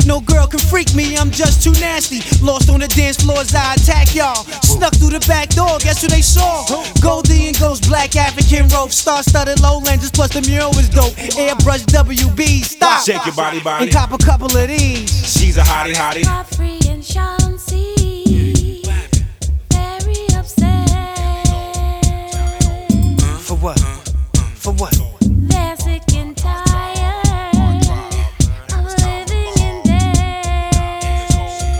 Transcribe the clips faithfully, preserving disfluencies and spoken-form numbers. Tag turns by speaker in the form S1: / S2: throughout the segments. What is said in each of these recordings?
S1: No girl can freak me, I'm just too nasty. Lost on the dance floors, I attack y'all. Snuck through the back door, guess who they saw? Goldie and Ghost, black African rope. Star-studded low lenses, plus the mural was dope. Airbrush W B, stop.
S2: Shake your body, body.
S1: And cop a couple of these.
S2: She's a hottie, hottie.
S3: Free and Chauncey, very upset.
S1: For what? For what?
S3: They're sick and tired of living in debt.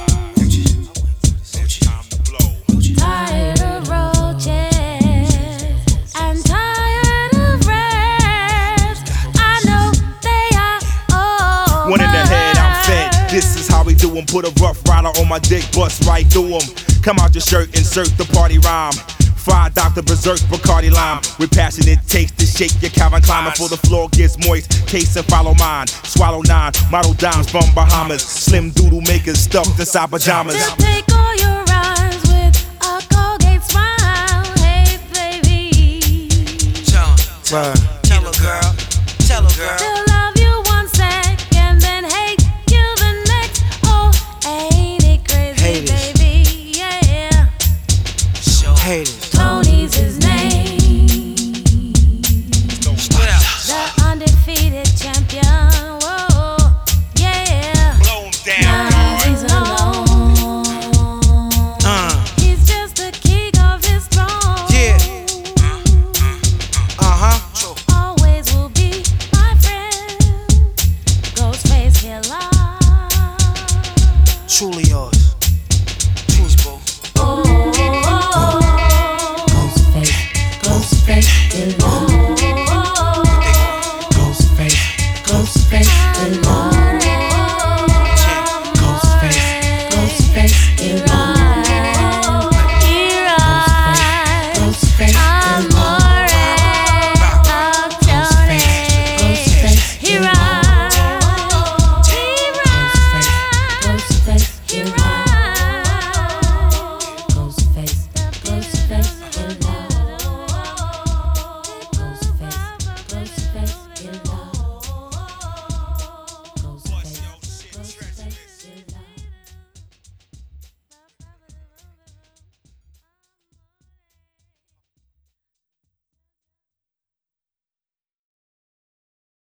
S3: Tired of roaches and tired of rats. I know they are all
S2: One in the head, I'm fed. This is how we do 'em. Put a rough rider on my dick, bust right through 'em. Come out your shirt, insert the party rhyme. Fried Doctor Berserk, Bacardi Lime. With passionate taste to shake your Calvin Klein before the floor gets moist. Case and follow mine. Swallow nine, model dimes from Bahamas. Slim doodle makers stuffed inside pajamas.
S3: to take all your rhymes with a Colgate smile. Hey, baby.
S4: Tell her, tell her, tell her, girl, tell her, girl.
S3: They'll love you one second, then hate you the next. Oh, ain't it crazy,
S1: Haters.
S3: baby? Yeah.
S4: Show
S1: Haters.
S3: Tony's his name.
S4: what else?
S3: The undefeated champion. Whoa, yeah.
S2: Blow 'em down,
S3: Now he's alone.
S4: Uh,
S3: He's just the king of his throne.
S4: Yeah. uh-huh.
S3: Always will be my friend. Ghostface Killer.
S4: Truly